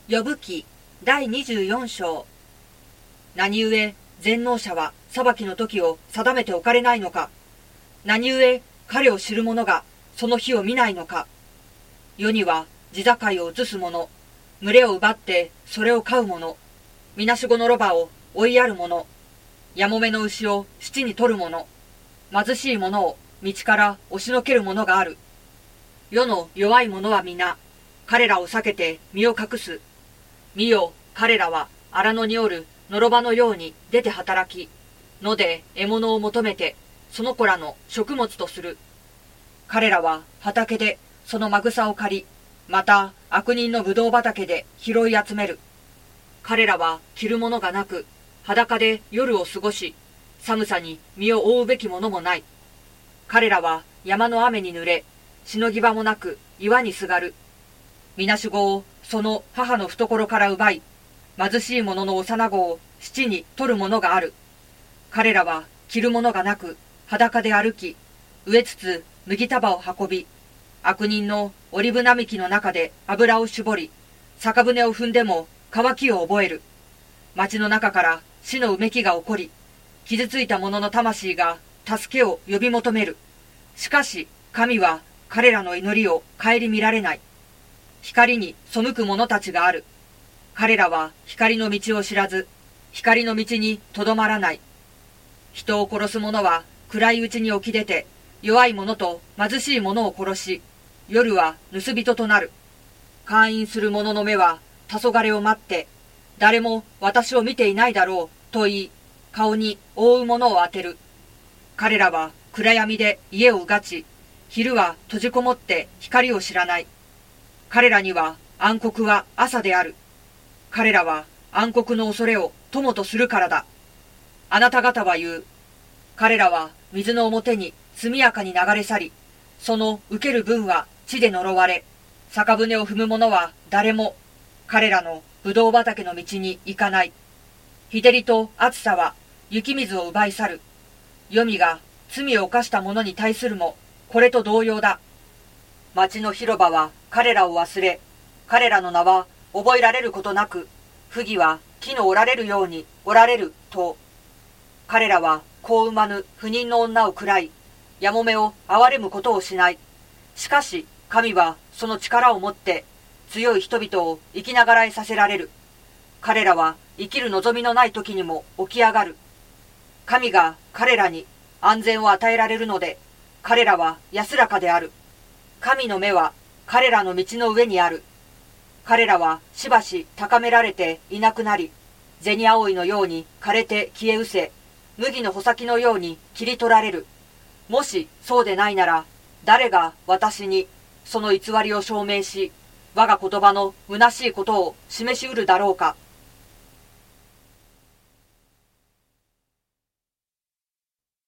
呼ぶ記第24章。何故全能者は裁きの時を定めておかれないのか。何故彼を知る者がその日を見ないのか。世には地境を移す者、群れを奪ってそれを飼う者、みなしごのロバを追いやる者、やもめの牛を質に取る者、貧しい者を道から押しのける者がある。世の弱い者は皆、彼らを避けて身を隠す。見よ、彼らは荒野におるのろばのように出て働き、野で獲物を求めて、その子らの食物とする。彼らは畑でそのまぐさを刈り、また悪人のぶどう畑で拾い集める。彼らは着るものがなく、裸で夜を過ごし、寒さに身を覆うべきものもない。彼らは山の雨に濡れ、しのぎ場もなく岩にすがる。みなしごをその母の懐から奪い、貧しい者の幼子を質に取る者がある。彼らは着るものがなく、裸で歩き、植えつつ麦束を運び、悪人のオリブ並木の中で油を絞り、酒舟を踏んでも渇きを覚える。町の中から死のうめきが起こり、傷ついた者の魂が助けを呼び求める。しかし神は彼らの祈りを顧みられない。光に背く者たちがある。彼らは光の道を知らず、光の道にとどまらない。人を殺す者は暗いうちに起き出て、弱い者と貧しい者を殺し、夜は盗人となる。姦淫する者の目は黄昏を待って、誰も私を見ていないだろうと言い、顔に覆うものを当てる。彼らは暗闇で家をうがち、昼は閉じこもって光を知らない。彼らには暗黒は朝である。彼らは暗黒の恐れを友とするからだ。あなた方は言う。彼らは水の表に速やかに流れ去り、その受ける分は地で呪われ、酒舟を踏む者は誰も彼らのぶどう畑の道に行かない。日照りと暑さは雪水を奪い去る。黄泉が罪を犯した者に対するもこれと同様だ。町の広場は彼らを忘れ、彼らの名は覚えられることなく、不義は木の折られるように折られると。彼らは子を産まぬ不妊の女を喰らい、やもめを憐れむことをしない。しかし神はその力をもって強い人々を生きながらえさせられる。彼らは生きる望みのない時にも起き上がる。神が彼らに安全を与えられるので、彼らは安らかである。神の目は彼らの道の上にある。彼らはしばし高められていなくなり、銭葵のように枯れて消え失せ、麦の穂先のように切り取られる。もしそうでないなら、誰が私にその偽りを証明し、我が言葉の虚しいことを示しうるだろうか。